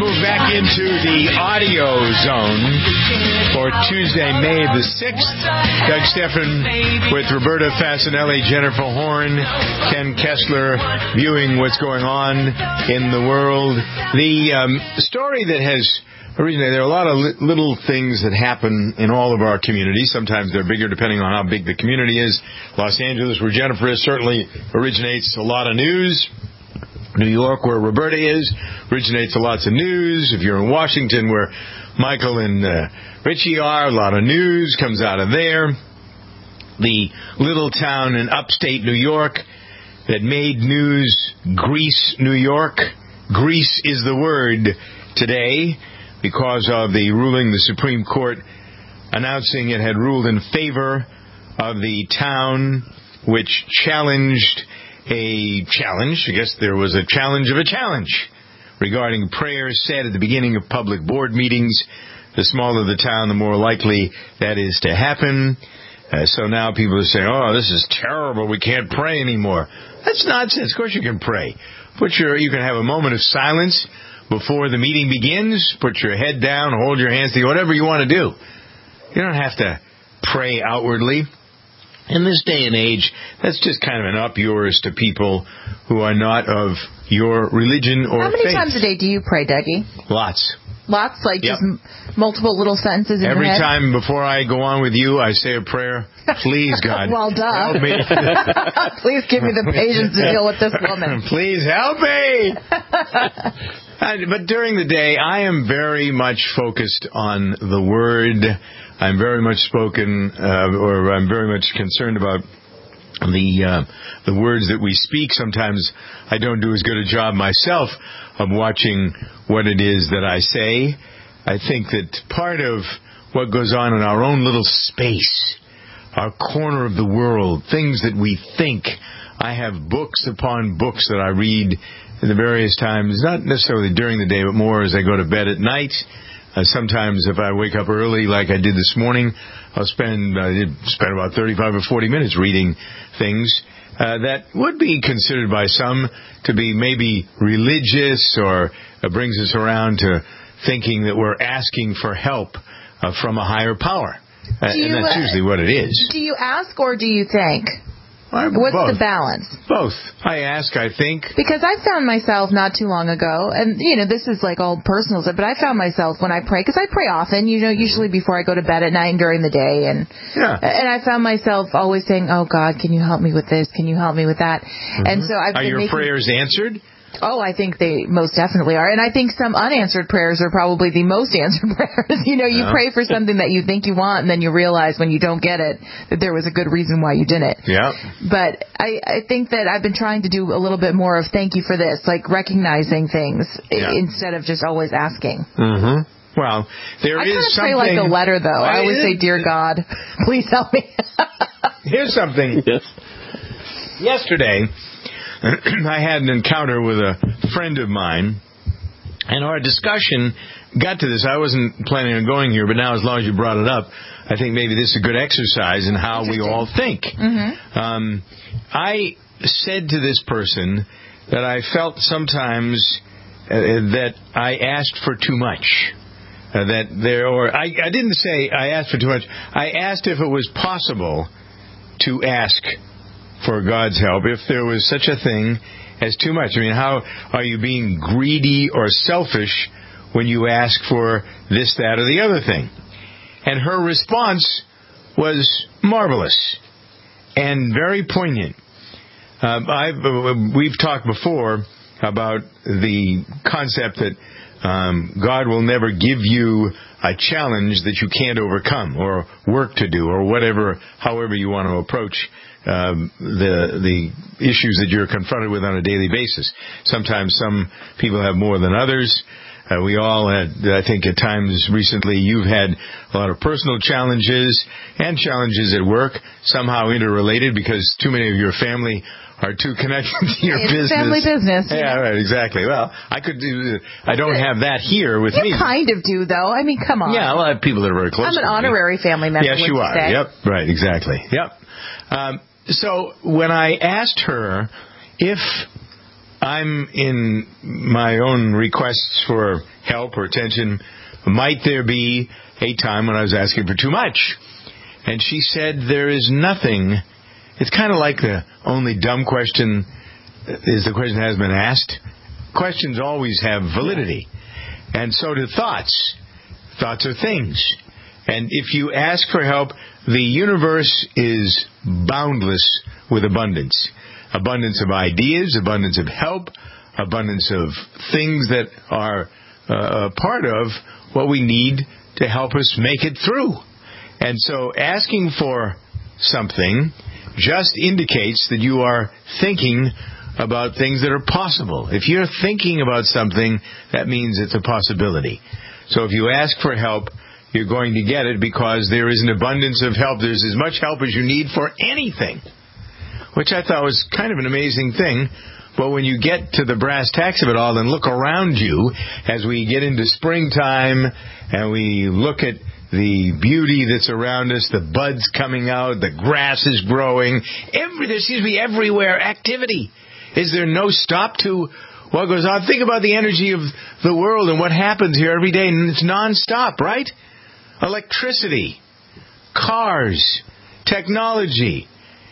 move back into the audio zone for Tuesday, May the 6th. Doug Stephan with Roberta Fasanelli, Jennifer Horn, Ken Kessler, viewing what's going on in the world. The story that has originated, there are a lot of little things that happen in all of our communities. Sometimes they're bigger depending on how big the community is. Los Angeles, where Jennifer is, certainly originates a lot of news. New York, where Roberta is, originates lots of news. If you're in Washington, where Michael and Richie are, a lot of news comes out of there. The little town in upstate New York that made news, Greece, New York. Greece is the word today because of the ruling, the Supreme Court announcing it had ruled in favor of the town, which challenged a challenge. I guess there was a challenge of a challenge regarding prayers said at the beginning of public board meetings. The smaller the town, the more likely that is to happen. So now people are saying, oh, this is terrible. We can't pray anymore. That's nonsense. Of course you can pray. You can have a moment of silence before the meeting begins. Put your head down, hold your hands together, whatever you want to do. You don't have to pray outwardly. In this day and age, that's just kind of an up yours to people who are not of your religion or faith. How many times a day do you pray, Dougie? Lots. Lots? Like just multiple little sentences in your head? Every time before I go on with you, I say a prayer. Please, God. Well, duh. Help me. Please give me the patience to deal with this woman. Please help me. But during the day, I am very much focused on the Word. I'm very much I'm very much concerned about the words that we speak. Sometimes I don't do as good a job myself of watching what it is that I say. I think that part of what goes on in our own little space, our corner of the world, things that we think. I have books upon books that I read in the various times, not necessarily during the day, but more as I go to bed at night. Sometimes if I wake up early like I did this morning, I did spend about 35 or 40 minutes reading things that would be considered by some to be maybe religious, or brings us around to thinking that we're asking for help from a higher power. And that's usually what it is. Do you ask or do you think? What's the balance? Both. I ask, I think. Because I found myself not too long ago, and, this is like all personal stuff, but I found myself when I pray, because I pray often, usually before I go to bed at night and during the day, and I found myself always saying, oh, God, can you help me with this? Can you help me with that? Mm-hmm. And so I've been Are your prayers answered? Oh, I think they most definitely are. And I think some unanswered prayers are probably the most answered prayers. You pray for something that you think you want, and then you realize when you don't get it that there was a good reason why you didn't. Yeah. But I think that I've been trying to do a little bit more of thank you for this, like recognizing things instead of just always asking. Mm-hmm. Well, there is something... I kind of pray like a letter, though. I always say, Dear God, please help me. Here's something. Yes. Yesterday, I had an encounter with a friend of mine, and our discussion got to this. I wasn't planning on going here, but now as long as you brought it up, I think maybe this is a good exercise in how we all think. Mm-hmm. I said to this person that I felt sometimes that I asked for too much. I didn't say I asked for too much. I asked if it was possible to ask for God's help, if there was such a thing as too much. I mean, how are you being greedy or selfish when you ask for this, that, or the other thing? And her response was marvelous and very poignant. We've talked before about the concept that God will never give you a challenge that you can't overcome, or work to do, or however you want to approach the issues that you're confronted with on a daily basis. Sometimes some people have more than others. We all had, I think at times recently, you've had a lot of personal challenges and challenges at work, somehow interrelated because too many of your family are too connected to your business. Family business. Yeah, right, exactly. Well, I don't have that here with me. You kind of do, though. I mean, come on. Yeah, well, I have people that are very close to me. I'm an honorary family member. Yes, you are. Say. Yep, right, exactly. Yep. So when I asked her if I'm in my own requests for help or attention. Might there be a time when I was asking for too much? And she said, there is nothing. It's kind of like the only dumb question is the question that has been asked. Questions always have validity. And so do thoughts. Thoughts are things. And if you ask for help, the universe is boundless with abundance. Abundance of ideas, abundance of help, abundance of things that are part of what we need to help us make it through. And so asking for something just indicates that you are thinking about things that are possible. If you're thinking about something, that means it's a possibility. So if you ask for help, you're going to get it because there is an abundance of help. There's as much help as you need for anything, which I thought was kind of an amazing thing. But when you get to the brass tacks of it all and look around you as we get into springtime and we look at the beauty that's around us, the buds coming out, the grass is growing, there seems to be everywhere activity. Is there no stop to what goes on? Think about the energy of the world and what happens here every day, and it's nonstop, right? Electricity, cars, technology.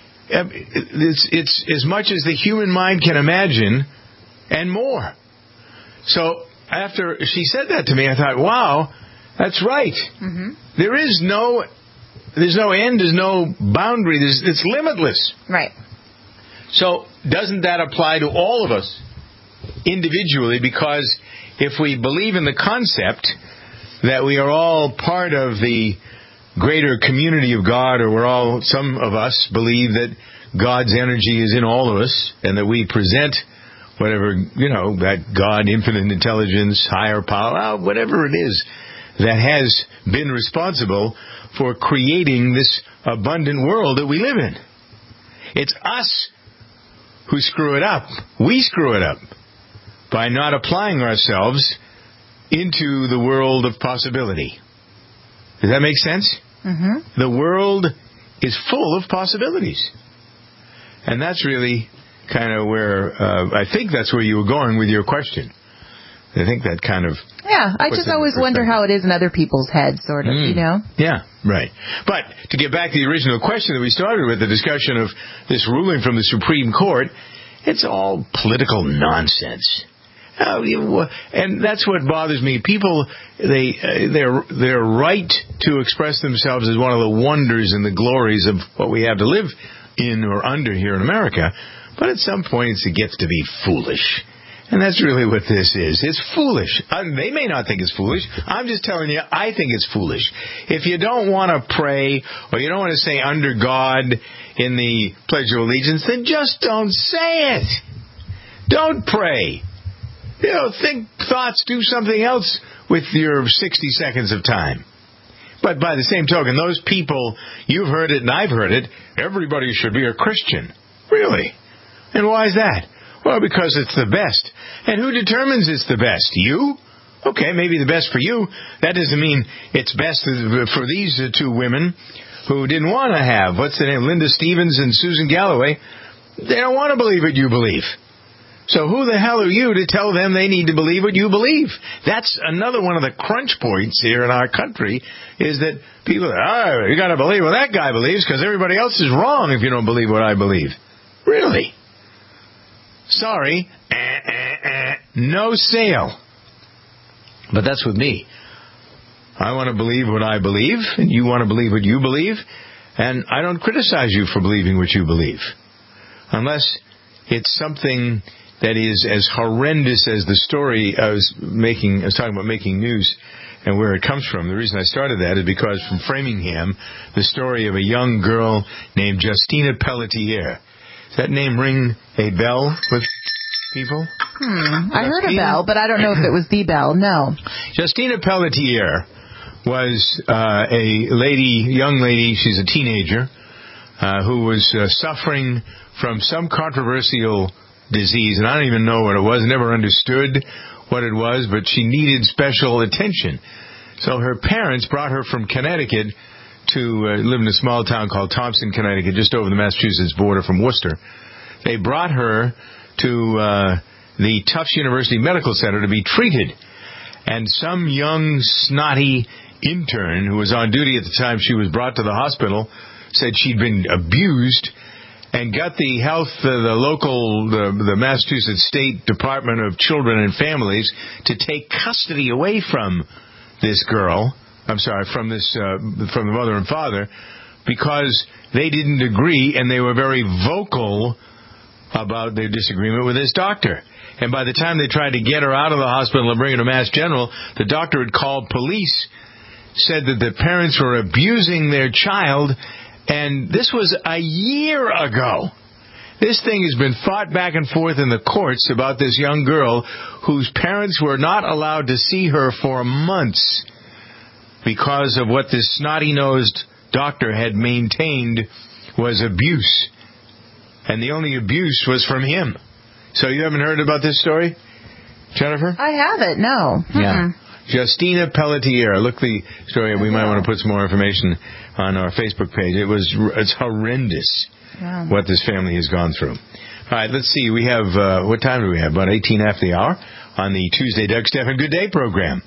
It's as much as the human mind can imagine and more. So after she said that to me, I thought, wow, that's right. Mm-hmm. There's no end, there's no boundary, it's limitless. Right. So doesn't that apply to all of us individually? Because if we believe in the concept that we are all part of the greater community of God, or some of us believe that God's energy is in all of us, and that we present whatever, that God, infinite intelligence, higher power, whatever it is that has been responsible for creating this abundant world that we live in. It's us who screw it up. We screw it up by not applying ourselves into the world of possibility. Does that make sense? Mm-hmm. The world is full of possibilities. And that's really kind of where, I think that's where you were going with your question. I think that kind of... Yeah, I just always wonder how it is in other people's heads, sort of, Yeah, right. But to get back to the original question that we started with, the discussion of this ruling from the Supreme Court, it's all political nonsense. And that's what bothers me. People, they're right to express themselves as one of the wonders and the glories of what we have to live in or under here in America. But at some point, it gets to be foolish. And that's really what this is. It's foolish. They may not think it's foolish. I'm just telling you, I think it's foolish. If you don't want to pray or you don't want to say under God in the Pledge of Allegiance, then just don't say it. Don't pray. Think thoughts, do something else with your 60 seconds of time. But by the same token, those people, you've heard it and I've heard it, everybody should be a Christian. Really? And why is that? Well, because it's the best. And who determines it's the best? You? Okay, maybe the best for you. That doesn't mean it's best for these two women who didn't want to have, what's the name, Linda Stevens and Susan Galloway. They don't want to believe what you believe. So who the hell are you to tell them they need to believe what you believe? That's another one of the crunch points here in our country, is that people are, you got to believe what that guy believes because everybody else is wrong if you don't believe what I believe. Really? Sorry. No sale. But that's with me. I want to believe what I believe, and you want to believe what you believe, and I don't criticize you for believing what you believe. Unless it's something that is as horrendous as the story I was talking about making news and where it comes from. The reason I started that is because from Framingham, the story of a young girl named Justina Pelletier. Does that name ring a bell with people? I heard a bell, but I don't know if it was the bell. No. Justina Pelletier was a young lady, she's a teenager, who was suffering from some controversial disease, and I don't even know what it was, never understood what it was, but she needed special attention. So her parents brought her from Connecticut to live in a small town called Thompson, Connecticut, just over the Massachusetts border from Worcester. They brought her to the Tufts University Medical Center to be treated. And some young, snotty intern who was on duty at the time she was brought to the hospital said she'd been abused and got the the Massachusetts State Department of Children and Families to take custody away from this girl. From the mother and father, because they didn't agree and they were very vocal about their disagreement with this doctor. And by the time they tried to get her out of the hospital and bring her to Mass General, the doctor had called police, said that the parents were abusing their child, and this was a year ago. This thing has been fought back and forth in the courts about this young girl whose parents were not allowed to see her for months because of what this snotty-nosed doctor had maintained was abuse. And the only abuse was from him. So you haven't heard about this story, Jennifer? I haven't, no. Yeah. Justina Pelletier. Look the story. We might want to put some more information on our Facebook page. It's horrendous what this family has gone through. All right, let's see. We have, what time do we have? About 18 after the hour on the Tuesday Doug Stephan Good Day program.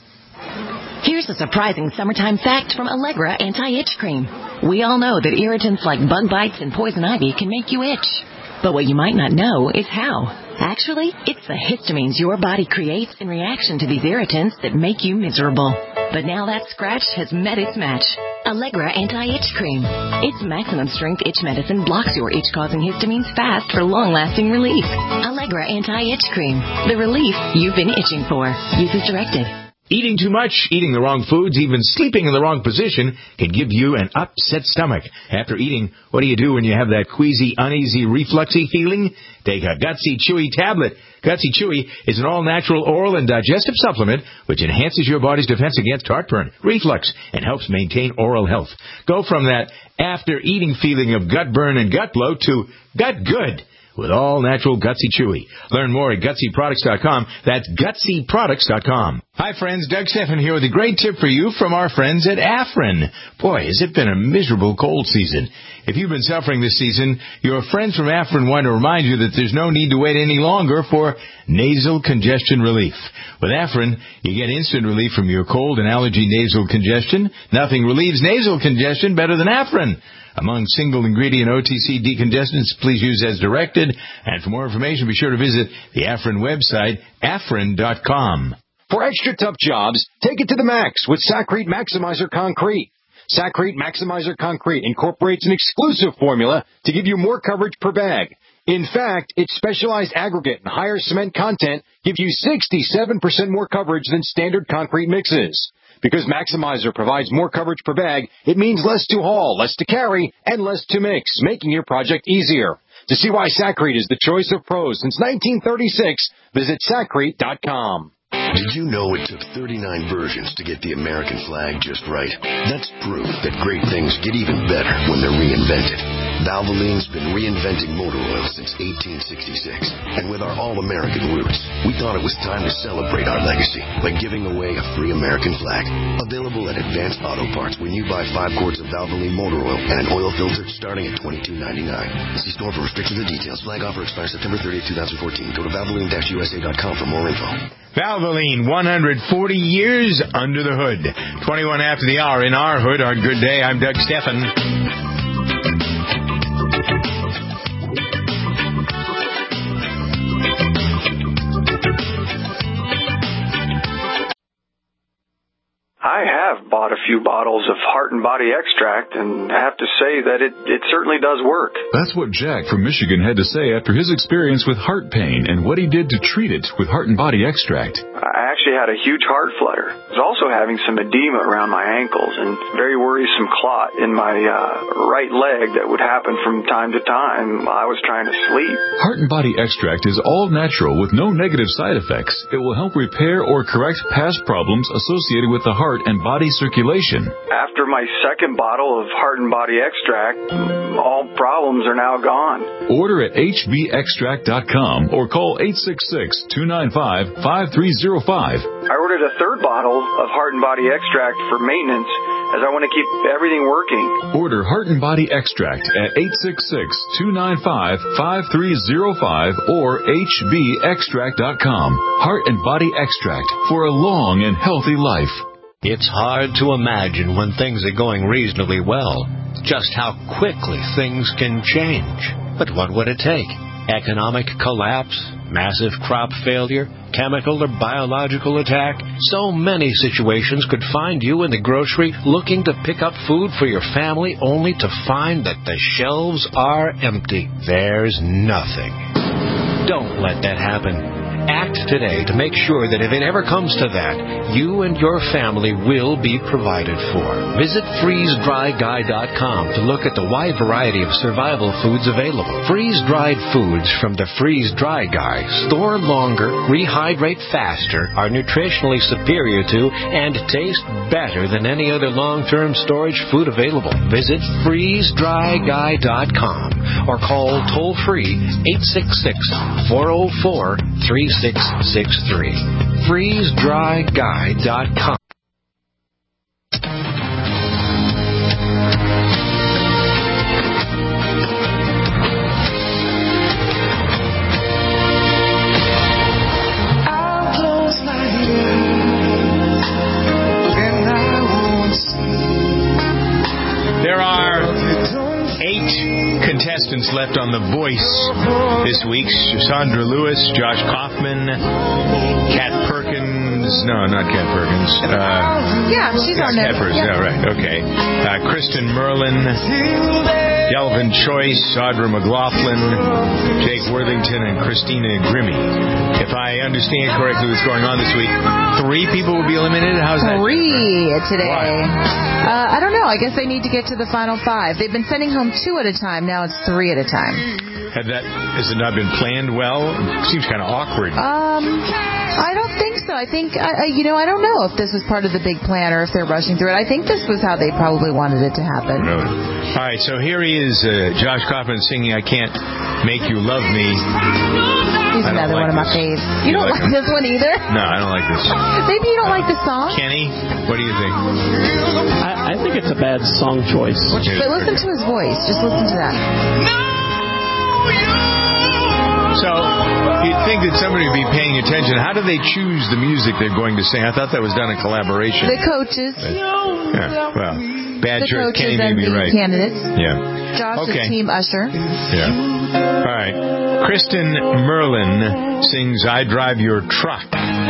Here's a surprising summertime fact from Allegra Anti-Itch Cream. We all know that irritants like bug bites and poison ivy can make you itch. But what you might not know is how. Actually, it's the histamines your body creates in reaction to these irritants that make you miserable. But now that scratch has met its match. Allegra Anti-Itch Cream. Its maximum strength itch medicine blocks your itch-causing histamines fast for long-lasting relief. Allegra Anti-Itch Cream. The relief you've been itching for. Use as directed. Eating too much, eating the wrong foods, even sleeping in the wrong position can give you an upset stomach. After eating, what do you do when you have that queasy, uneasy, refluxy feeling? Take a Gutsy Chewy tablet. Gutsy Chewy is an all-natural oral and digestive supplement which enhances your body's defense against heartburn, reflux, and helps maintain oral health. Go from that after-eating feeling of gut burn and gut bloat to gut good with all-natural Gutsy Chewy. Learn more at GutsyProducts.com. That's GutsyProducts.com. Hi, friends. Doug Stephan here with a great tip for you from our friends at Afrin. Boy, has it been a miserable cold season. If you've been suffering this season, your friends from Afrin want to remind you that there's no need to wait any longer for nasal congestion relief. With Afrin, you get instant relief from your cold and allergy nasal congestion. Nothing relieves nasal congestion better than Afrin. Among single-ingredient OTC decongestants, please use as directed. And for more information, be sure to visit the Afrin website, Afrin.com. For extra tough jobs, take it to the max with Sakrete Maximizer Concrete. Sakrete Maximizer Concrete incorporates an exclusive formula to give you more coverage per bag. In fact, its specialized aggregate and higher cement content give you 67% more coverage than standard concrete mixes. Because Maximizer provides more coverage per bag, it means less to haul, less to carry, and less to mix, making your project easier. To see why Sakrete is the choice of pros since 1936, visit Sakrete.com. Did you know it took 39 versions to get the American flag just right? That's proof that great things get even better when they're reinvented. Valvoline's been reinventing motor oil since 1866. And with our all-American roots, we thought it was time to celebrate our legacy by giving away a free American flag. Available at Advanced Auto Parts when you buy 5 quarts of Valvoline motor oil and an oil filter starting at $22.99. See store for restrictions and details. Flag offer expires September 30th, 2014. Go to Valvoline-USA.com for more info. Valvoline, 140 years under the hood. 21 after the hour in our hood. Our good day. I'm Doug Stephan. I have bought a few bottles of Heart and Body Extract, and I have to say that it certainly does work. That's what Jack from Michigan had to say after his experience with heart pain and what he did to treat it with Heart and Body Extract. I actually had a huge heart flutter. I was also having some edema around my ankles and very worrisome clot in my right leg that would happen from time to time while I was trying to sleep. Heart and Body Extract is all natural with no negative side effects. It will help repair or correct past problems associated with the heart heart and body circulation. After my second bottle of Heart and Body Extract, all problems are now gone. Order at hbextract.com or call 866-295-5305. I ordered a third bottle of Heart and Body Extract for maintenance as I want to keep everything working. Order Heart and Body Extract at 866-295-5305 or hbextract.com. Heart and Body Extract for a long and healthy life. It's hard to imagine when things are going reasonably well, just how quickly things can change. But what would it take? Economic collapse? Massive crop failure? Chemical or biological attack? So many situations could find you in the grocery looking to pick up food for your family only to find that the shelves are empty. There's nothing. Don't let that happen. Act today to make sure that if it ever comes to that, you and your family will be provided for. Visit freezedryguy.com to look at the wide variety of survival foods available. Freeze-dried foods from the Freeze Dry Guy store longer, rehydrate faster, are nutritionally superior to, and taste better than any other long-term storage food available. Visit freezedryguy.com or call toll-free 866-404-3663. freezedryguy.com. There are 8 contestants left on The Voice this week. Sandra Lewis, Josh Kaufman, Kat Perkins. No, not Kat Perkins. Yeah, she's on there. Kat Perkins. Yeah, right. Okay. Kristen Merlin, Delvin Choice, Audra McLaughlin, Jake Worthington, and Christina Grimmie. If I understand correctly what's going on this week, 3 people will be eliminated? How's that? 3 today. Why? I don't know. I guess they need to get to the final 5. They've been sending home 2 at a time. Now it's 3 at a time. Has it not been planned well? It seems kind of awkward. I don't think so. I think, I don't know if this was part of the big plan or if they're rushing through it. I think this was how they probably wanted it to happen. Really? All right, so here he is, Josh Kaufman singing I Can't Make You Love Me. He's another one of my faves. You don't like this one either? No, I don't like this. Maybe you don't like the song? Kenny, what do you think? I think it's a bad song choice. But listen to his voice. Just listen to that. So, you'd think that somebody would be paying attention. How do they choose the music they're going to sing? I thought that was done in collaboration. The coaches. Yeah, well, bad choice. Kenny may be right. Candidates. Yeah. Josh is Team Usher. Yeah. All right. Kristen Merlin sings I Drive Your Truck.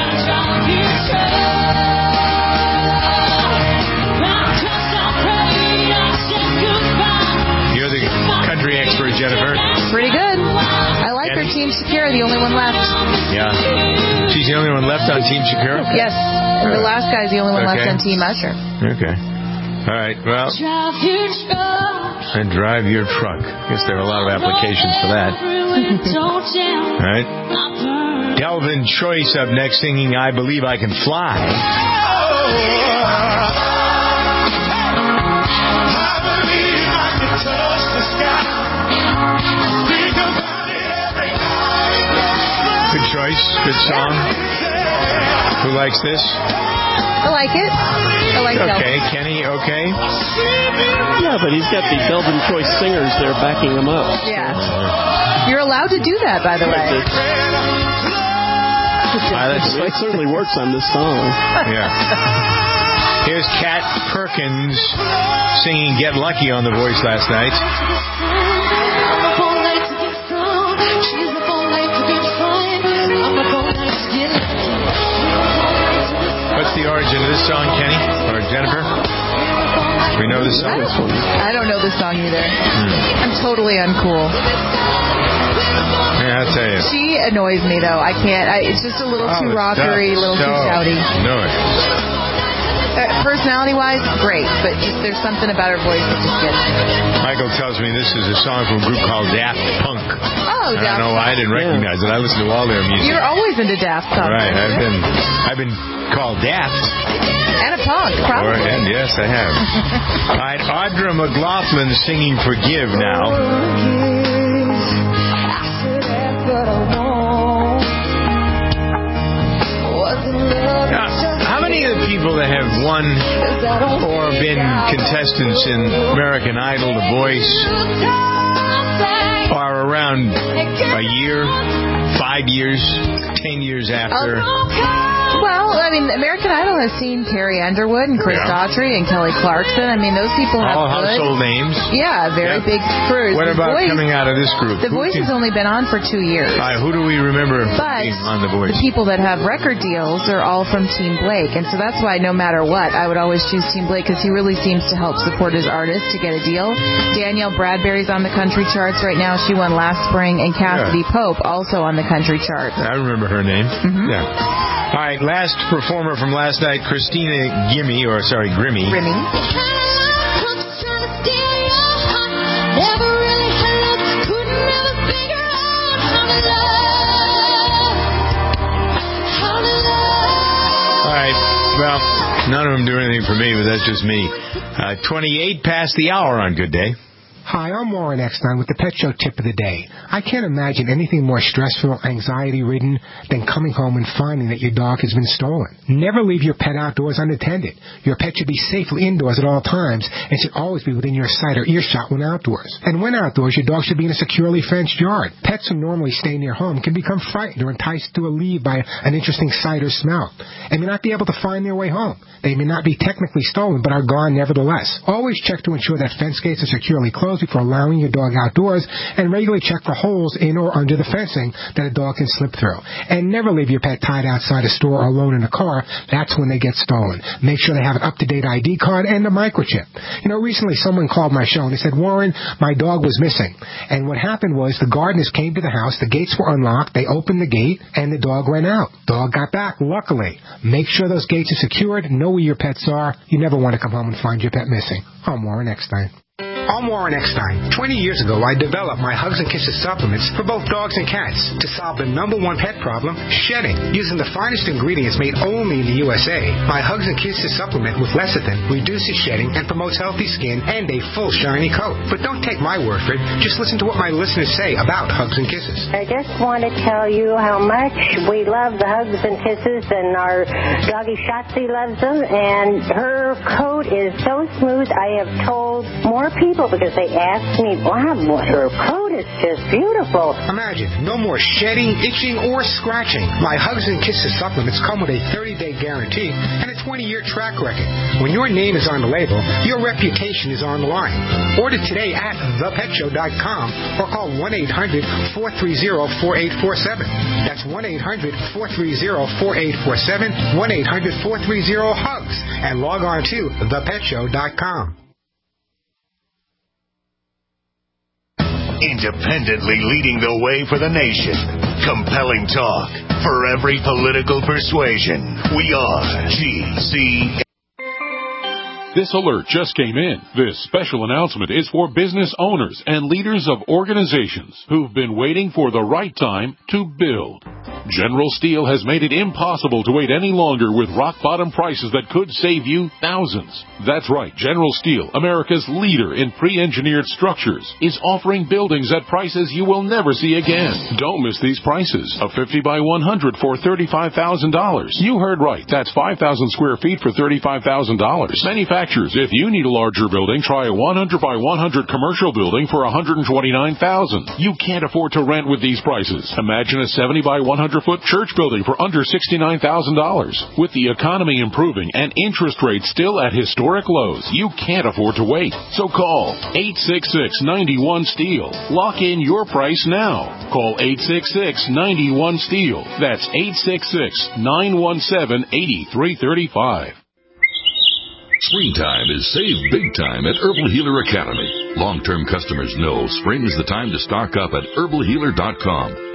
You're the country expert, Jennifer. Pretty good. I like her. Team Shakira, the only one left. Yeah. She's the only one left on Team Shakira? Yes. And the last guy's the only one left on Team Usher. Okay. All right. Well, and drive your truck. I guess there are a lot of applications for that. All right. Delvin Choice up next singing I Believe I Can Fly. Good choice. Good song. Who likes this? I like it. I like it. Okay. Kenny, okay? Yeah, but he's got the Delvin Choice singers there backing him up. Yeah. You're allowed to do that, by the way. It certainly works on this song. Yeah. Here's Kat Perkins singing Get Lucky on The Voice last night. What's the origin of this song, Kenny? Or Jennifer? We know this song? I don't know this song either. I'm totally uncool. Yeah, I'll tell you. She annoys me, though. I can't. It's just a little too rockery, a little too shouty. No. Personality-wise, great, but there's something about her voice that just gets me. Michael tells me this is a song from a group called Daft Punk. Oh, Daft Punk. I don't know why I didn't recognize it. I listen to all their music. You're always into Daft Punk. Right. I've been called Daft. And a punk. best I have. All right, Audra McLaughlin singing Forgive now. How many of the people that have won or been contestants in American Idol, The Voice, are around a year, 5 years, 10 years after? Well, I mean, American Idol has seen Carrie Underwood and Chris Daughtry and Kelly Clarkson. I mean, those people have all household names. Yeah, very big crews. What about coming out of this group? The Voice has only been on for 2 years. Who do we remember being on The Voice? The people that have record deals are all from Team Blake, and so that's why no matter what, I would always choose Team Blake because he really seems to help support his artists to get a deal. Danielle Bradbury's on the country charts right now. She won last spring, and Cassidy Pope also on the country charts. I remember her name. Mm-hmm. Yeah. All right, last performer from last night, Christina Grimmie. All right, well, none of them do anything for me, but that's just me. 28 past the hour on Good Day. Hi, I'm Warren Eckstein with the Pet Show Tip of the Day. I can't imagine anything more stressful, anxiety-ridden than coming home and finding that your dog has been stolen. Never leave your pet outdoors unattended. Your pet should be safely indoors at all times and should always be within your sight or earshot when outdoors. And when outdoors, your dog should be in a securely fenced yard. Pets who normally stay near home can become frightened or enticed to leave by an interesting sight or smell and may not be able to find their way home. They may not be technically stolen, but are gone nevertheless. Always check to ensure that fence gates are securely closed before allowing your dog outdoors, and regularly check for holes in or under the fencing that a dog can slip through. And never leave your pet tied outside a store or alone in a car. That's when they get stolen. Make sure they have an up-to-date ID card and a microchip. You know, recently someone called my show and they said, Warren, my dog was missing. And what happened was the gardeners came to the house, the gates were unlocked, they opened the gate, and the dog ran out. Dog got back, luckily. Make sure those gates are secured, know where your pets are. You never want to come home and find your pet missing. I'm Warren Eckstein. I'm Warren Eckstein. 20 years ago, I developed my Hugs and Kisses supplements for both dogs and cats to solve the #1 pet problem, shedding. Using the finest ingredients made only in the USA, my Hugs and Kisses supplement with lecithin reduces shedding and promotes healthy skin and a full shiny coat. But don't take my word for it. Just listen to what my listeners say about Hugs and Kisses. I just want to tell you how much we love the Hugs and Kisses, and our doggy Shotzi loves them, and her coat is so smooth. I have told more people because they asked me, wow, her coat is just beautiful. Imagine, no more shedding, itching, or scratching. My Hugs and Kisses supplements come with a 30-day guarantee and a 20-year track record. When your name is on the label, your reputation is on the line. Order today at thepetshow.com or call 1-800-430-4847. That's 1-800-430-4847, 1-800-430-HUGS, and log on to thepetshow.com. Independently leading the way for the nation. Compelling talk for every political persuasion. We are GCN. This alert just came in. This special announcement is for business owners and leaders of organizations who've been waiting for the right time to build. General Steel has made it impossible to wait any longer with rock-bottom prices that could save you thousands. That's right, General Steel, America's leader in pre-engineered structures, is offering buildings at prices you will never see again. Don't miss these prices. A 50 by 100 for $35,000. You heard right. That's 5,000 square feet for $35,000. Manufacturers, if you need a larger building, try a 100 by 100 commercial building for $129,000. You can't afford to rent with these prices. Imagine a 70 by 100-foot church building for under $69,000. With the economy improving and interest rates still at historic lows, you can't afford to wait. So call 866-91-STEEL. Lock in your price now. Call 866-91-STEEL. That's 866-917-8335. Springtime is save big time at Herbal Healer Academy. Long-term customers know spring is the time to stock up at herbalhealer.com.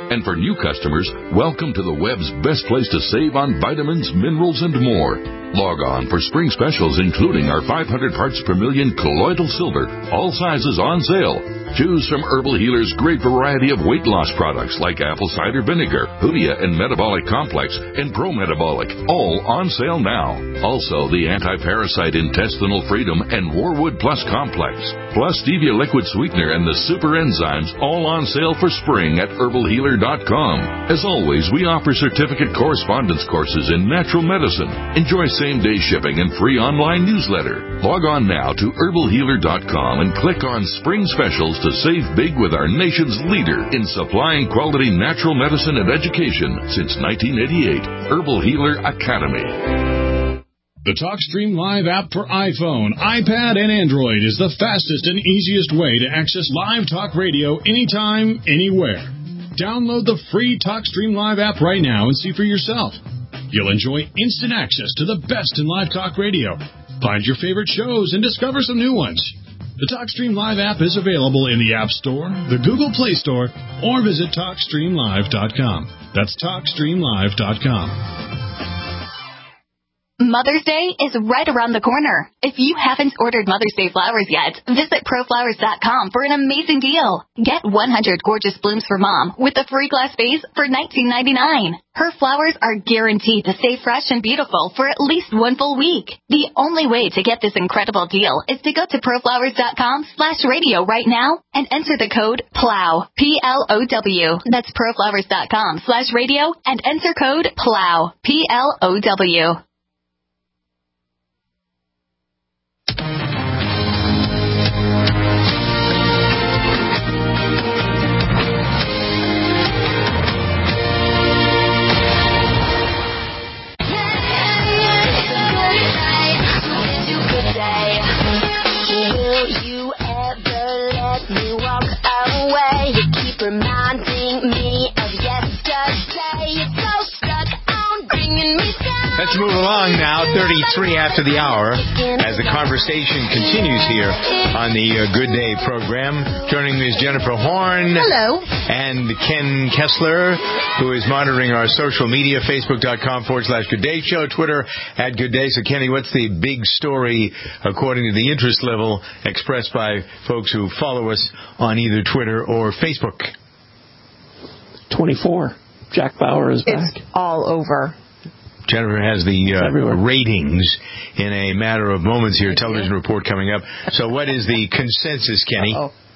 And for new customers, welcome to the web's best place to save on vitamins, minerals, and more. Log on for spring specials, including our 500 parts per million colloidal silver, all sizes on sale. Choose from Herbal Healer's great variety of weight loss products like apple cider vinegar, Hoodia and Metabolic Complex, and Pro Metabolic, all on sale now. Also, the anti-parasite intestinal freedom and Warwood Plus Complex, plus Stevia liquid sweetener and the super enzymes, all on sale for spring at herbalhealer.com. As always, we offer certificate correspondence courses in natural medicine. Enjoy same-day shipping and free online newsletter. Log on now to herbalhealer.com and click on Spring Specials to save big with our nation's leader in supplying quality natural medicine and education since 1988, Herbal Healer Academy. The TalkStream Live app for iPhone, iPad, and Android is the fastest and easiest way to access live talk radio anytime, anywhere. Download the free TalkStream Live app right now and see for yourself. You'll enjoy instant access to the best in live talk radio. Find your favorite shows and discover some new ones. The TalkStream Live app is available in the App Store, the Google Play Store, or visit TalkStreamLive.com. That's TalkStreamLive.com. Mother's Day is right around the corner. If you haven't ordered Mother's Day flowers yet, visit ProFlowers.com for an amazing deal. Get 100 gorgeous blooms for Mom with a free glass vase for $19.99. Her flowers are guaranteed to stay fresh and beautiful for at least one full week. The only way to get this incredible deal is to go to ProFlowers.com/radio right now and enter the code PLOW, P-L-O-W. That's ProFlowers.com/radio and enter code PLOW, P-L-O-W. Reminding me of yesterday. You're so stuck on bringing me down. Let's move along now, 33 after the hour, as the conversation continues here on the Good Day program. Joining me is Jennifer Horn. Hello. And Ken Kessler, who is monitoring our social media, Facebook.com/Good Day Show, Twitter @Good Day. So, Kenny, what's the big story according to the interest level expressed by folks who follow us on either Twitter or Facebook? 24. Jack Bauer is back. It's all over. Jennifer has the ratings in a matter of moments here. Television report coming up. So what is the consensus, Kenny?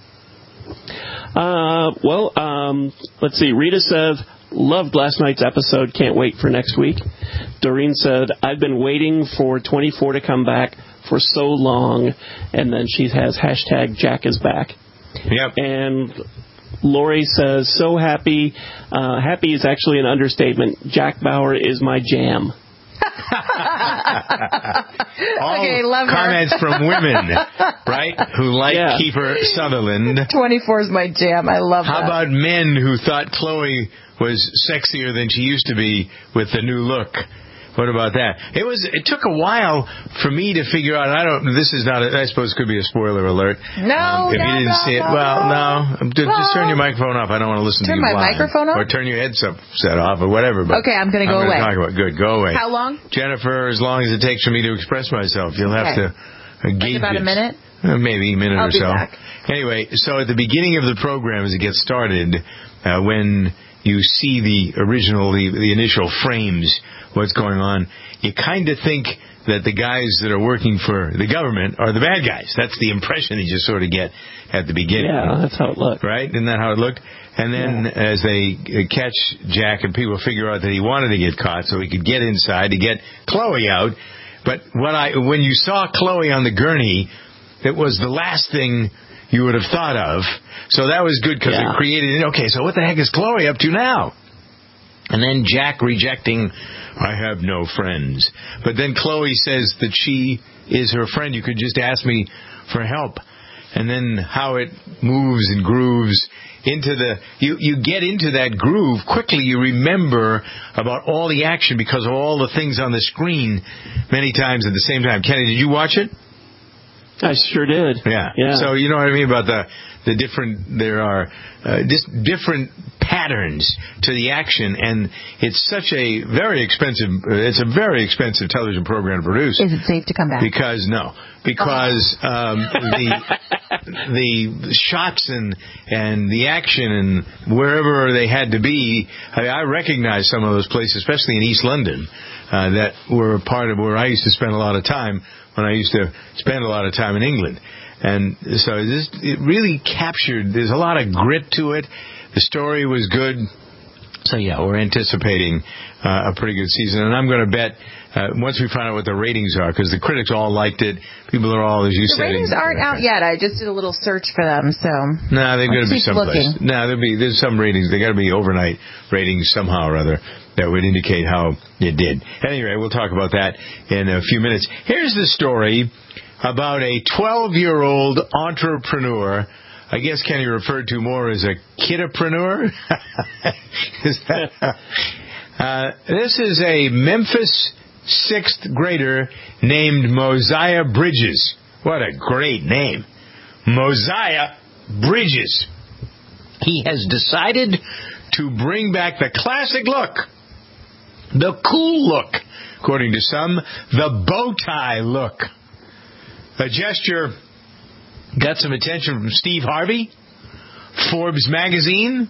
Let's see. Rita said, loved last night's episode. Can't wait for next week. Doreen said, I've been waiting for 24 to come back for so long. And then she has hashtag Jack is back. Yep. And Lori says, so happy. Happy is actually an understatement. Jack Bauer is my jam. Okay, love her. Comments from women, right, who like Kiefer Sutherland. 24 is my jam. I love that. How about men who thought Chloe was sexier than she used to be with the new look? What about that? It took a while for me to figure out. This is not. I suppose it could be a spoiler alert. No, if you didn't see it, just turn your microphone off. I don't want to listen to you. Turn my microphone off, or turn your headset off, or whatever. But okay, I'm going to go away. Talk about good. Go away. How long? Jennifer, as long as it takes for me to express myself. You'll have to gauge about a minute. Maybe a minute I'll or so. Back. Anyway, so at the beginning of the program, as it gets started, when you see the initial frames, what's going on, you kind of think that the guys that are working for the government are the bad guys. That's the impression you just sort of get at the beginning. Yeah, that's how it looked. Right? Isn't that how it looked? And then as they catch Jack and people figure out that he wanted to get caught so he could get inside to get Chloe out. But when you saw Chloe on the gurney, it was the last thing you would have thought of. So that was good because it created, so what the heck is Chloe up to now? And then Jack rejecting, I have no friends. But then Chloe says that she is her friend. You could just ask me for help. And then how it moves and grooves into you get into that groove quickly. You remember about all the action because of all the things on the screen many times at the same time. Kenny, did you watch it? I sure did. Yeah. So you know what I mean about the different. There are just different patterns to the action, and it's such a very expensive. It's a very expensive television program to produce. Is it safe to come back? Because the shots and the action and wherever they had to be, I recognize some of those places, especially in East London, that were a part of where I used to spend a lot of time when I used to spend a lot of time in England. And so it really captured, there's a lot of grit to it. The story was good. So, yeah, we're anticipating a pretty good season. And I'm going to bet once we find out what the ratings are, because the critics all liked it. People are all, as you said. The ratings aren't out yet. I just did a little search for them, so. No, they're going to be someplace. No, there's some ratings. They got to be overnight ratings somehow or other that would indicate how it did. Anyway, we'll talk about that in a few minutes. Here's the story about a 12-year-old entrepreneur. I guess Kenny referred to more as a kidapreneur. This is a Memphis 6th grader named Mosiah Bridges. What a great name. Mosiah Bridges. He has decided to bring back the classic look, the cool look, according to some, the bow tie look. A gesture got some attention from Steve Harvey, Forbes magazine,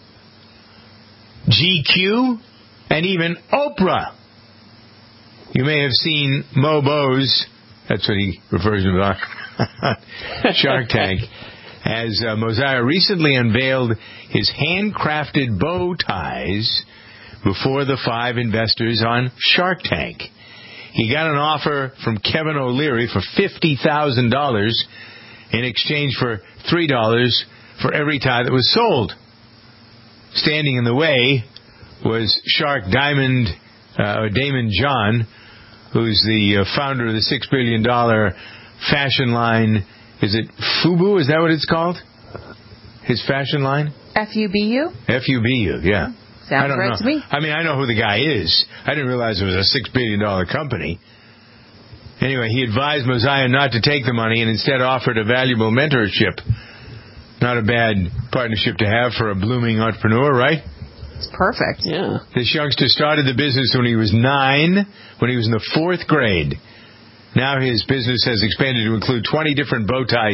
GQ, and even Oprah. You may have seen Mo Bose, that's what he refers to on Shark Tank, as Mosiah recently unveiled his handcrafted bow ties before the 5 investors on Shark Tank. He got an offer from Kevin O'Leary for $50,000 in exchange for $3 for every tie that was sold. Standing in the way was Shark Damon John, who's the founder of the $6 billion fashion line. Is it FUBU? Is that what it's called? His fashion line? FUBU? FUBU, yeah. Sounds right to me. I mean, I know who the guy is. I didn't realize it was a $6 billion company. Anyway, he advised Mosiah not to take the money and instead offered a valuable mentorship. Not a bad partnership to have for a blooming entrepreneur, right? It's perfect. Yeah. This youngster started the business when he was 9, when he was in the 4th grade. Now his business has expanded to include 20 different bow tie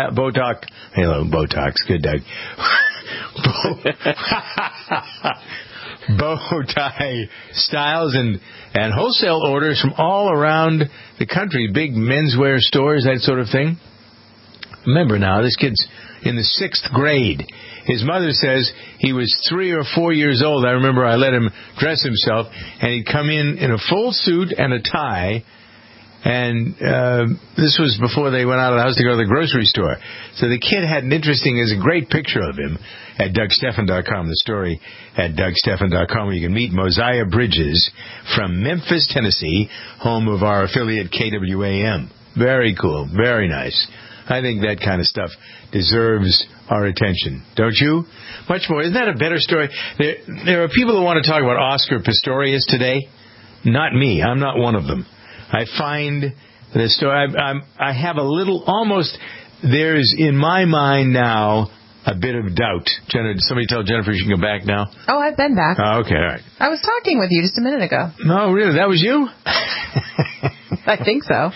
styles and wholesale orders from all around the country, big menswear stores, that sort of thing. Remember now, this kid's in the 6th grade. His mother says he was 3 or 4 years old. I remember I let him dress himself, and he'd come in a full suit and a tie. And this was before they went out of the house to go to the grocery store. So the kid had there's a great picture of him at DougStephan.com. The story at DougStephan.com, where you can meet Mosiah Bridges from Memphis, Tennessee, home of our affiliate KWAM. Very cool. Very nice. I think that kind of stuff deserves our attention. Don't you? Much more. Isn't that a better story? There are people who want to talk about Oscar Pistorius today. Not me. I'm not one of them. I find the story, I have a little, almost, there's in my mind now a bit of doubt. Did somebody tell Jennifer she can go back now? Oh, I've been back. Oh, okay, all right. I was talking with you just a minute ago. No, really? That was you? I think so.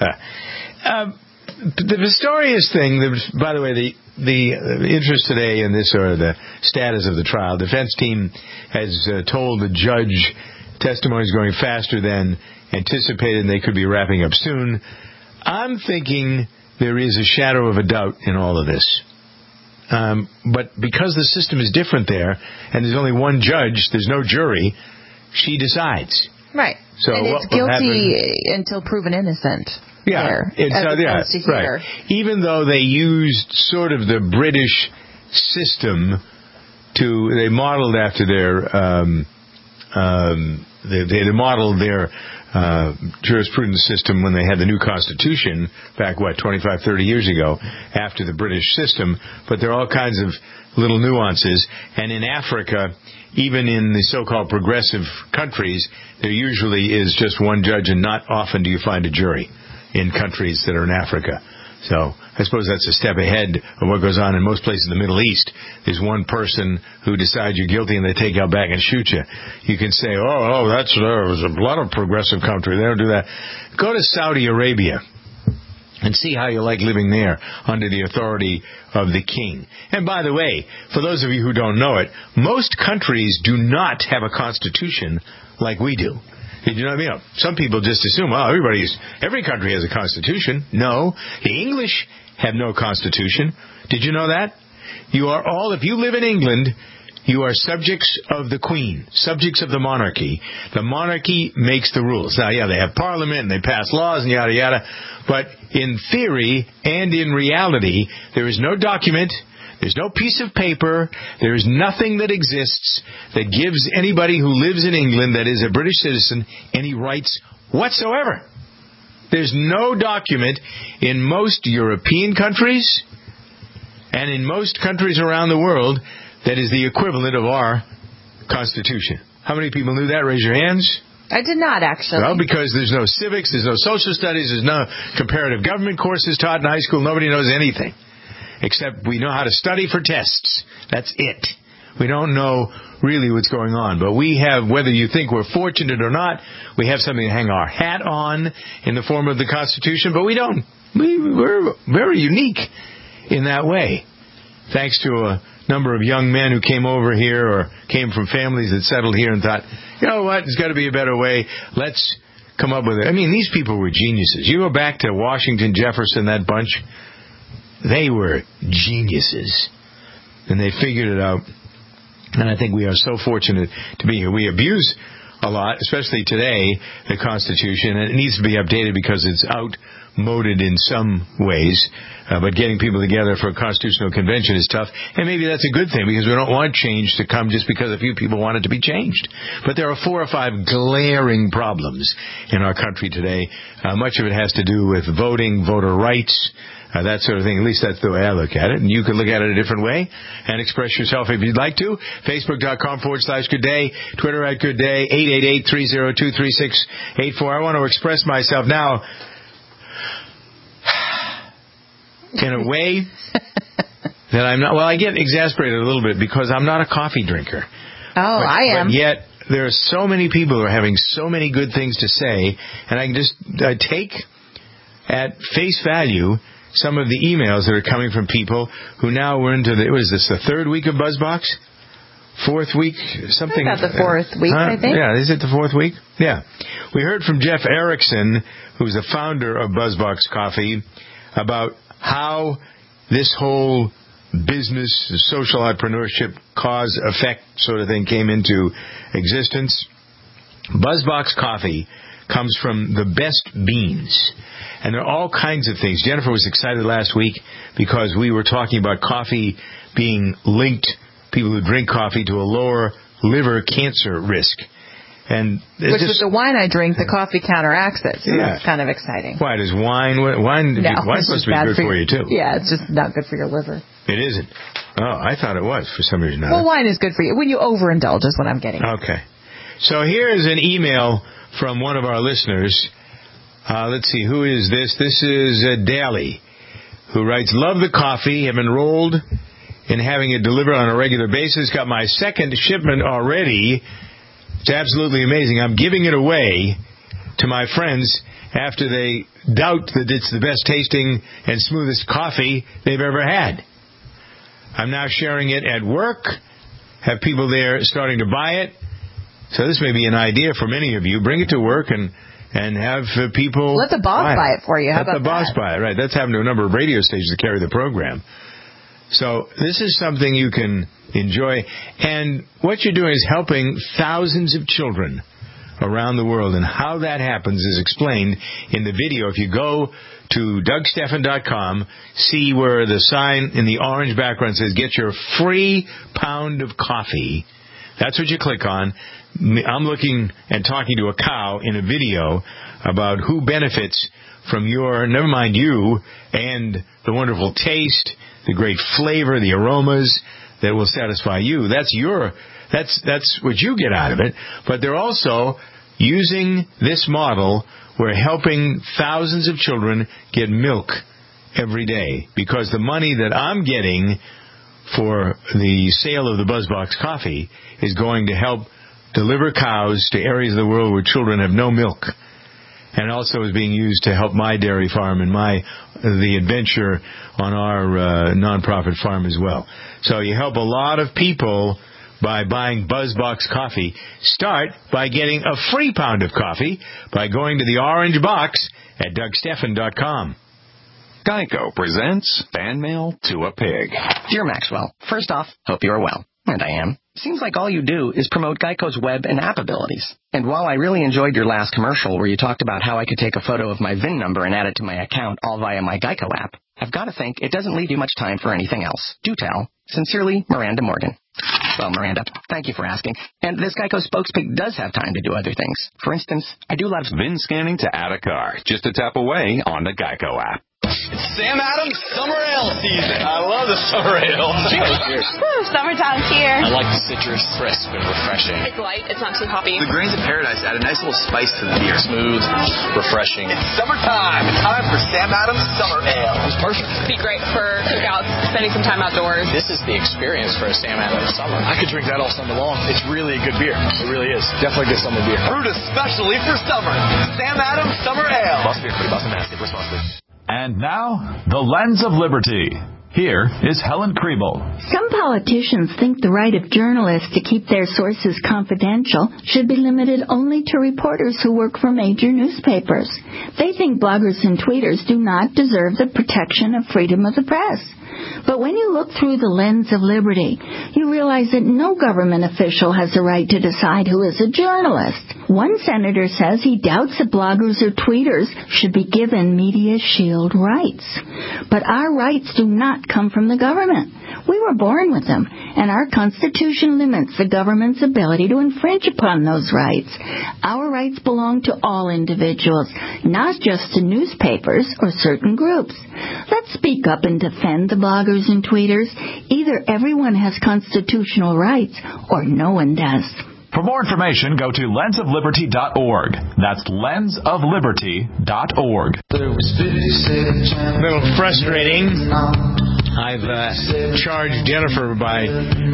The Pistorius thing, by the way, the interest today in this, or the status of the trial, the defense team has told the judge testimony is going faster than anticipated and they could be wrapping up soon. I'm thinking there is a shadow of a doubt in all of this. But because the system is different there, and there's only one judge, there's no jury, she decides. Right. So and it's guilty until proven innocent. Yeah. Right. Even though they used sort of the British system they modeled after their they modeled their jurisprudence system when they had the new Constitution back, 25, 30 years ago, after the British system. But there are all kinds of little nuances. And in Africa, even in the so-called progressive countries, there usually is just one judge, and not often do you find a jury in countries that are in Africa. So I suppose that's a step ahead of what goes on in most places in the Middle East. There's one person who decides you're guilty and they take you out back and shoot you. You can say, there's a lot of progressive country. They don't do that. Go to Saudi Arabia and see how you like living there under the authority of the king. And by the way, for those of you who don't know it, most countries do not have a constitution like we do. Did you know? Some people just assume, every country has a constitution. No, the English have no constitution. Did you know that? You are all, if you live in England, you are subjects of the Queen, subjects of the monarchy. The monarchy makes the rules. Now, they have parliament and they pass laws and yada yada, but in theory and in reality, there is no document, there's no piece of paper, there is nothing that exists that gives anybody who lives in England that is a British citizen any rights whatsoever. There's no document in most European countries and in most countries around the world that is the equivalent of our Constitution. How many people knew that? Raise your hands. I did not, actually. Well, because there's no civics, there's no social studies, there's no comparative government courses taught in high school. Nobody knows anything. Except we know how to study for tests. That's it. We don't know really what's going on. But we have, whether you think we're fortunate or not, we have something to hang our hat on in the form of the Constitution, but we don't. We're very unique in that way. Thanks to a number of young men who came over here or came from families that settled here and thought, you know what, there's got to be a better way. Let's come up with it. I mean, these people were geniuses. You go back to Washington, Jefferson, that bunch, they were geniuses. And they figured it out. And I think we are so fortunate to be here. We abuse a lot, especially today, the Constitution, and it needs to be updated because it's outmoded in some ways. But getting people together for a constitutional convention is tough. And maybe that's a good thing because we don't want change to come just because a few people want it to be changed. But there are 4 or 5 glaring problems in our country today. Much of it has to do with voting, voter rights, that sort of thing. At least that's the way I look at it. And you can look at it a different way and express yourself if you'd like to. Facebook.com/Good Day. Twitter @GoodDay. 888-302-3684. I want to express myself now in a way that I'm not. Well, I get exasperated a little bit because I'm not a coffee drinker. I am. But yet, there are so many people who are having so many good things to say, and I can just take at face value some of the emails that are coming from people who now were into what is this, the 3rd week of BuzzBox? 4th week? Something. About the 4th week, I think. Yeah, is it the 4th week? Yeah. We heard from Jeff Erickson, who's the founder of BuzzBox Coffee, about how this whole business, social entrepreneurship, cause-effect sort of thing came into existence. BuzzBox Coffee comes from the best beans. And there are all kinds of things. Jennifer was excited last week because we were talking about coffee being linked, people who drink coffee, to a lower liver cancer risk. And which with the wine I drink, the coffee counteracts it. So it's kind of exciting. Why does wine's supposed to be good for you too? Yeah, it's just not good for your liver. It isn't. Oh, I thought it was for some reason. Well, wine is good for you when you overindulge is what I'm getting. Okay. So here is an email from one of our listeners. Let's see, who is this? This is Daly, who writes, "Love the coffee. Have enrolled in having it delivered on a regular basis. Got my 2nd shipment already. It's absolutely amazing. I'm giving it away to my friends after they doubt that it's the best tasting and smoothest coffee they've ever had. I'm now sharing it at work. Have people there starting to buy it. So this may be an idea for many of you. Bring it to work and have people... Let the boss buy it for you. How about that? Let the boss buy it, right. That's happened to a number of radio stations that carry the program. So this is something you can enjoy. And what you're doing is helping thousands of children around the world. And how that happens is explained in the video. If you go to DougStephan.com, see where the sign in the orange background says, get your free pound of coffee. That's what you click on. I'm looking and talking to a cow in a video about who benefits from your, never mind you, and the wonderful taste, the great flavor, the aromas that will satisfy you. That's what you get out of it. But they're also using this model. We're helping thousands of children get milk every day, because the money that I'm getting for the sale of the BuzzBox coffee is going to help deliver cows to areas of the world where children have no milk, and also is being used to help my dairy farm and the adventure on our nonprofit farm as well. So you help a lot of people by buying BuzzBox coffee. Start by getting a free pound of coffee by going to the orange box at DougSteffen.com. Geico presents Fan Mail to a Pig. Dear Maxwell, first off, hope you are well. And I am. Seems like all you do is promote Geico's web and app abilities. And while I really enjoyed your last commercial where you talked about how I could take a photo of my VIN number and add it to my account all via my Geico app, I've got to think it doesn't leave you much time for anything else. Do tell. Sincerely, Miranda Morgan. Well, Miranda, thank you for asking. And this Geico spokespig does have time to do other things. For instance, I do love VIN scanning to add a car. Just a tap away on the Geico app. It's Sam Adams Summer Ale season. I love the summer ale. Cheers. Woo, summertime's here. I like the citrus, crisp and refreshing. It's light. It's not too hoppy. The grains of paradise add a nice little spice to the beer. Smooth, refreshing. It's summertime. It's time for Sam Adams Summer Ale. It's perfect. It'd be great for cookouts, spending some time outdoors. This is the experience for a Sam Adams summer. I could drink that all summer long. It's really a good beer. It really is. Definitely good summer beer. Brewed especially for summer. Sam Adams Summer Ale. Must be everybody. Boston Mass. Take responsibly. And now, the Lens of Liberty. Here is Helen Kriebel. Some politicians think the right of journalists to keep their sources confidential should be limited only to reporters who work for major newspapers. They think bloggers and tweeters do not deserve the protection of freedom of the press. But when you look through the lens of liberty, you realize that no government official has the right to decide who is a journalist. One senator says he doubts that bloggers or tweeters should be given media shield rights. But our rights do not come from the government. We were born with them, and our Constitution limits the government's ability to infringe upon those rights. Our rights belong to all individuals, not just to newspapers or certain groups. Let's speak up and defend the bloggers and tweeters. Either everyone has constitutional rights or no one does. For more information, go to lensofliberty.org. That's lensofliberty.org. A little frustrating. I've charged Jennifer by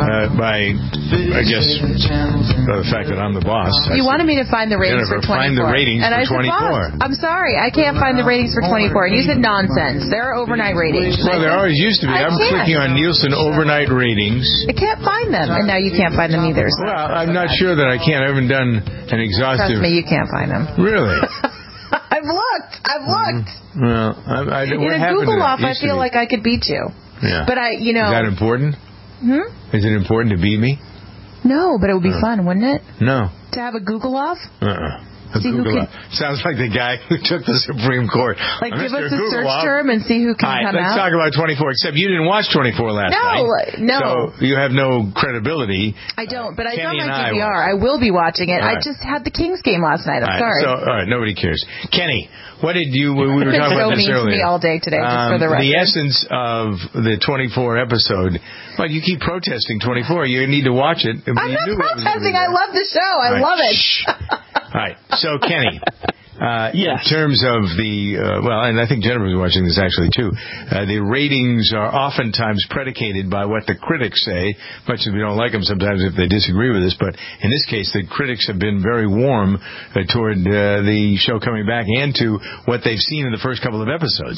I guess, the fact that I'm the boss. You wanted me to find the ratings Jennifer, for 24. Find the ratings and for 24. I'm sorry, I can't find the ratings for 24. And you said nonsense. There are overnight ratings. Well, there always used to be. I'm clicking on Nielsen overnight ratings. I can't find them. And now you can't find them either. So. Well, I'm not sure that I can. I haven't done an exhaustive... Trust me, you can't find them. Really? I've looked. Well, in a Google off, I feel like I could beat you. Yeah. But Is that important? Is it important to beat me? No, but it would be fun, wouldn't it? No. To have a Google off? See who can... Sounds like the guy who took the Supreme Court. Like, give us a search term and see who can come let's out. Let's talk about 24, except you didn't watch 24 last night. No. So you have no credibility. I don't, but Kenny I done my DVR. I will be watching it. I just had the Kings game last night. I'm sorry. All right, nobody cares. Kenny, what did you... We were talking about this earlier. So mean to me all day today, just for the record. The essence of the 24 episode... Well, you keep protesting 24. You need to watch it. I'm not protesting. I love the show. I love it. All right. So, Kenny, yes. In terms of the, and I think Jennifer was watching this actually too, the ratings are oftentimes predicated by what the critics say, much as we don't like them sometimes if they disagree with us, but in this case, the critics have been very warm toward the show coming back and to what they've seen in the first couple of episodes.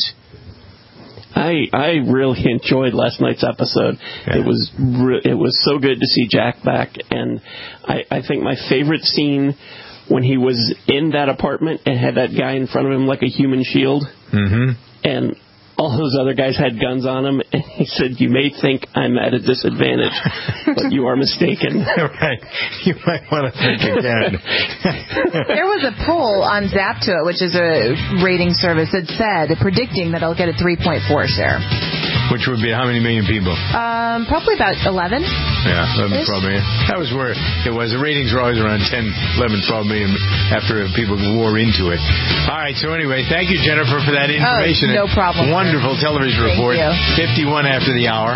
I really enjoyed last night's episode. Yeah. It was so good to see Jack back, and I think my favorite scene when he was in that apartment and had that guy in front of him like a human shield, and all those other guys had guns on him, and he said, "You may think I'm at a disadvantage, but you are mistaken." Right. You might want to think again. There was a poll on Zaptoit, which is a rating service, that said, predicting that I'll get a 3.4 share. Which would be how many million people? Probably about 11. Yeah, 11, 12 million. That was where it was. The ratings were always around 10, 11, 12 million after people wore into it. All right, so anyway, thank you, Jennifer, for that information. No problem. Wonderful television report. 51 after the hour.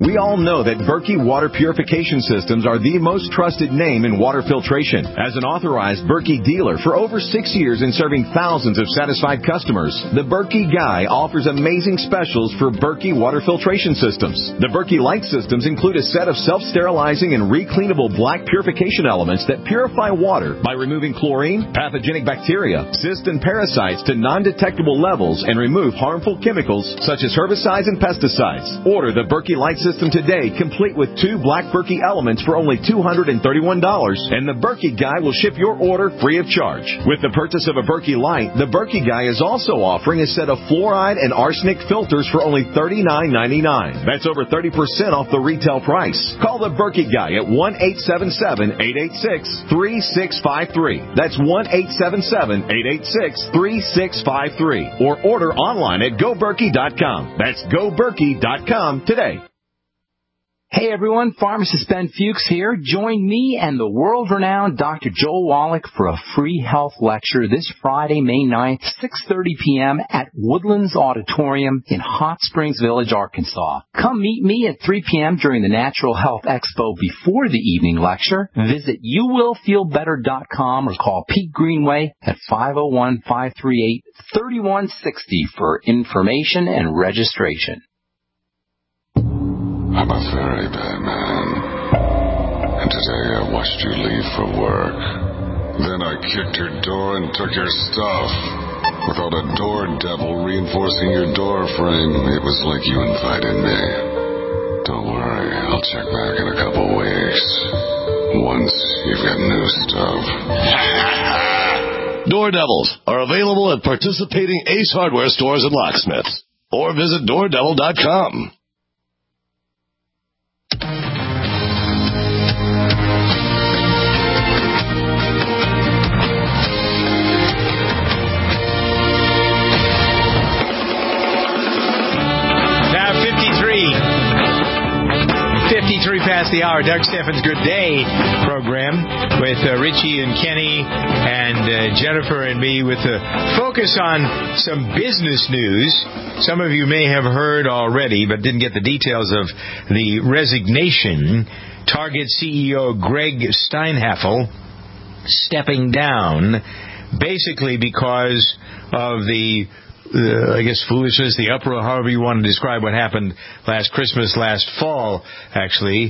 We all know that Berkey Water Purification Systems are the most trusted name in water filtration. As an authorized Berkey dealer for over 6 years and serving thousands of satisfied customers, the Berkey Guy offers amazing specials for Berkey water filtration systems. The Berkey Light systems include a set of self-sterilizing and recleanable black purification elements that purify water by removing chlorine, pathogenic bacteria, cysts, and parasites to non-detectable levels and remove harmful chemicals such as herbicides and pesticides. Order the Berkey Light system today, complete with 2 black Berkey elements for only $231, and the Berkey Guy will ship your order free of charge. With the purchase of a Berkey Light, the Berkey Guy is also offering a set of fluoride and arsenic filters for only $39.99. That's over 30% off the retail price. Call the Berkey Guy at 1-877-886-3653. That's 1-877-886-3653. Or order online at GoBerkey.com. That's GoBerkey.com today. Hey everyone, Pharmacist Ben Fuchs here. Join me and the world-renowned Dr. Joel Wallach for a free health lecture this Friday, May 9th, 6:30 p.m. at Woodlands Auditorium in Hot Springs Village, Arkansas. Come meet me at 3 p.m. during the Natural Health Expo before the evening lecture. Visit youwillfeelbetter.com or call Pete Greenway at 501-538-3160 for information and registration. I'm a very bad man, and today I watched you leave for work. Then I kicked your door and took your stuff. Without a door devil reinforcing your door frame, it was like you invited me. Don't worry, I'll check back in a couple weeks, once you've got new stuff. Door devils are available at participating Ace Hardware stores and locksmiths, or visit doordevil.com. Now 53 past the hour. Doug Steffens' Good Day program with Richie and Kenny and Jennifer and me with a focus on some business news. Some of you may have heard already, but didn't get the details of the resignation. Target CEO Greg Steinhafel stepping down, basically because of the foolishness, the uproar, however you want to describe what happened last Christmas, last fall, actually.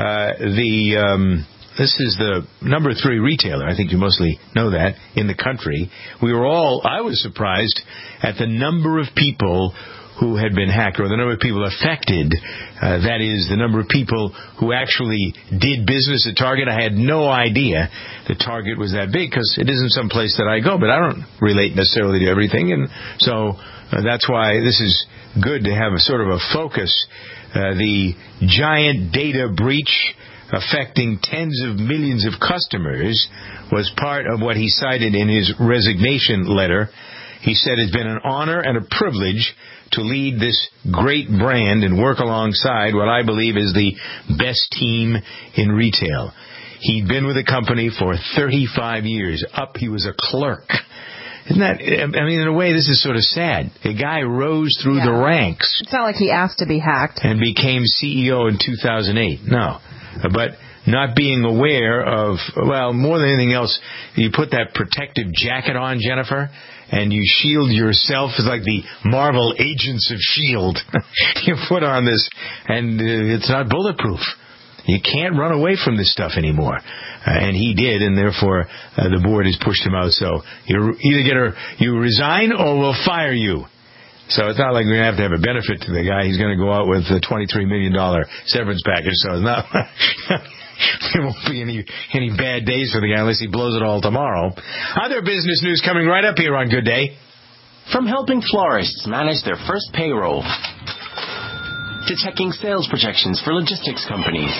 This is the number 3 retailer, I think you mostly know that, in the country. I was surprised at the number of people who had been hacked, or the number of people affected. That is, the number of people who actually did business at Target. I had no idea that Target was that big, because it isn't some place that I go, but I don't relate necessarily to everything, and so that's why this is good to have a sort of a focus. The giant data breach affecting tens of millions of customers was part of what he cited in his resignation letter. He said it's been an honor and a privilege to lead this great brand and work alongside what I believe is the best team in retail. He'd been with the company for 35 years. He was a clerk. Isn't that, in a way, this is sort of sad. A guy rose through the ranks. It's not like he asked to be hacked. And became CEO in 2008. No. But not being aware of, more than anything else, you put that protective jacket on, Jennifer, and you shield yourself. It's like the Marvel Agents of S.H.I.E.L.D. You put on this, and it's not bulletproof. You can't run away from this stuff anymore. And he did, and therefore the board has pushed him out. So you either you resign or we'll fire you. So it's not like we're going to have a benefit to the guy. He's going to go out with a $23 million severance package. So it's not... There won't be any bad days for the guy unless he blows it all tomorrow. Other business news coming right up here on Good Day. From helping florists manage their first payroll, to checking sales projections for logistics companies,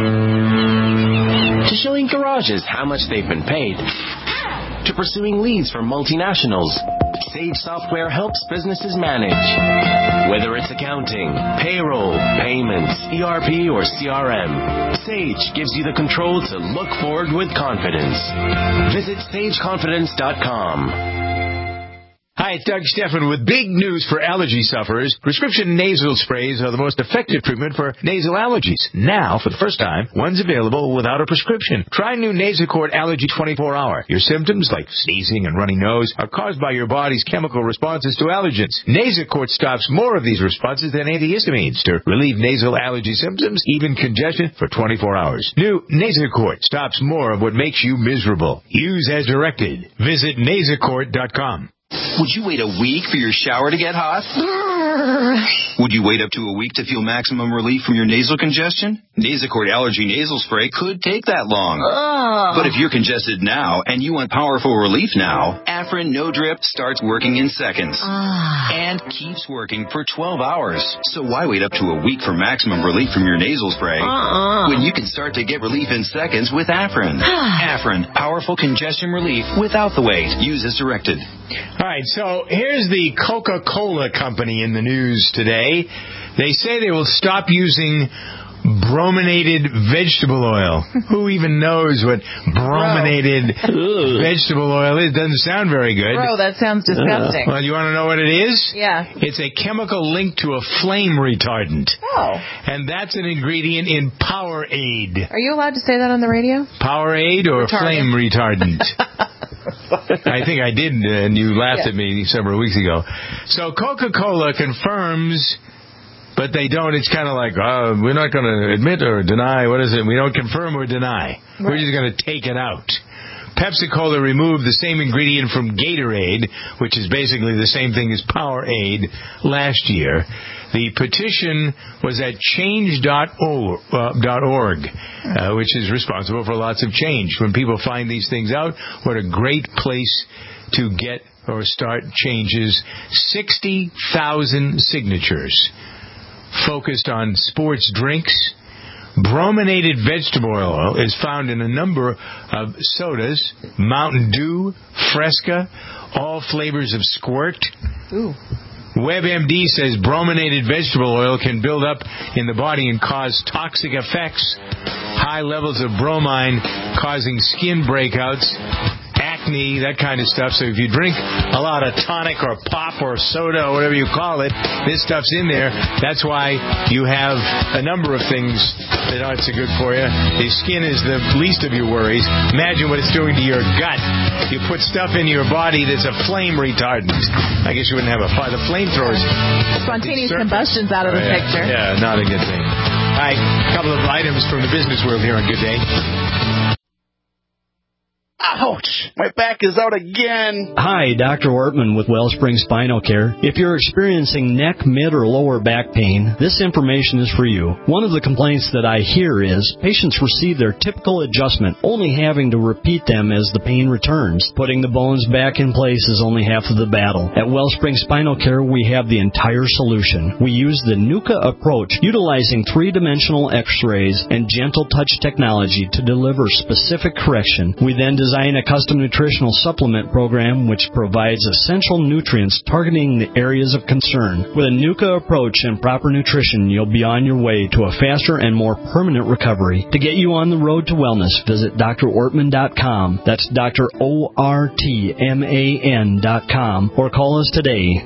to showing garages how much they've been paid, to pursuing leads for multinationals, Sage Software helps businesses manage. Whether it's accounting, payroll, payments, ERP, or CRM, Sage gives you the control to look forward with confidence. Visit SageConfidence.com. Hi, Hi, it's Doug Stephan with big news for allergy sufferers. Prescription nasal sprays are the most effective treatment for nasal allergies. Now, for the first time, one's available without a prescription. Try new Nasacort Allergy 24-Hour. Your symptoms, like sneezing and runny nose, are caused by your body's chemical responses to allergens. Nasacort stops more of these responses than antihistamines to relieve nasal allergy symptoms, even congestion, for 24 hours. New Nasacort stops more of what makes you miserable. Use as directed. Visit Nasacort.com. Would you wait a week for your shower to get hot? Would you wait up to a week to feel maximum relief from your nasal congestion? Nasacort Allergy Nasal Spray could take that long. But if you're congested now and you want powerful relief now, Afrin No Drip starts working in seconds and keeps working for 12 hours. So why wait up to a week for maximum relief from your nasal spray when you can start to get relief in seconds with Afrin? Afrin, powerful congestion relief without the wait. Use as directed. All right, so here's the Coca-Cola Company in the news today. They say they will stop using brominated vegetable oil. Who even knows what brominated vegetable oil is? Doesn't sound very good. Bro, that sounds disgusting. Well, you want to know what it is? Yeah. It's a chemical linked to a flame retardant. Oh. And that's an ingredient in Powerade. Are you allowed to say that on the radio? Powerade or flame retardant? I think I did, and you laughed at me several weeks ago. So Coca-Cola confirms, but they don't. It's kind of like, we're not going to admit or deny. What is it? We don't confirm or deny. Right. We're just going to take it out. Pepsi-Cola removed the same ingredient from Gatorade, which is basically the same thing as Powerade, last year. The petition was at change.org, which is responsible for lots of change. When people find these things out, what a great place to get or start changes. 60,000 signatures focused on sports drinks. Brominated vegetable oil is found in a number of sodas, Mountain Dew, Fresca, all flavors of Squirt. Ooh. WebMD says brominated vegetable oil can build up in the body and cause toxic effects. High levels of bromine causing skin breakouts, acne, that kind of stuff. So if you drink a lot of tonic or pop or soda or whatever you call it, this stuff's in there. That's why you have a number of things that aren't so good for you. The skin is the least of your worries. Imagine what it's doing to your gut. You put stuff in your body that's a flame retardant. I guess you wouldn't have a fire. The flamethrowers. Spontaneous combustion's out of the picture. Yeah, not a good thing. All right, a couple of items from the business world here on Good Day. Ouch! My back is out again. Hi, Dr. Ortman with Wellspring Spinal Care. If you're experiencing neck, mid, or lower back pain, this information is for you. One of the complaints that I hear is patients receive their typical adjustment, only having to repeat them as the pain returns. Putting the bones back in place is only half of the battle. At Wellspring Spinal Care, we have the entire solution. We use the NUCA approach, utilizing three-dimensional x-rays and gentle touch technology to deliver specific correction. We then design a custom nutritional supplement program which provides essential nutrients targeting the areas of concern. With a NUCA approach and proper nutrition, you'll be on your way to a faster and more permanent recovery. To get you on the road to wellness, visit drortman.com. That's drortman.com. Or call us today,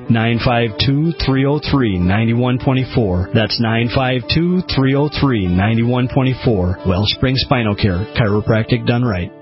952-303-9124. That's 952-303-9124. Wellspring Spinal Care, chiropractic done right.